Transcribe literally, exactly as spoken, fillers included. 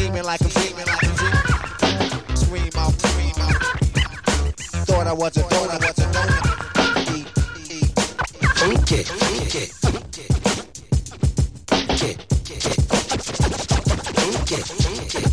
scheming like I'm scheming like I'm scheming. Scream out, scream out. Thought I was a donut, was a donut. Eat, eat. Funk it, funk it, funk it. Funk it, funk it. Funk it, funk it.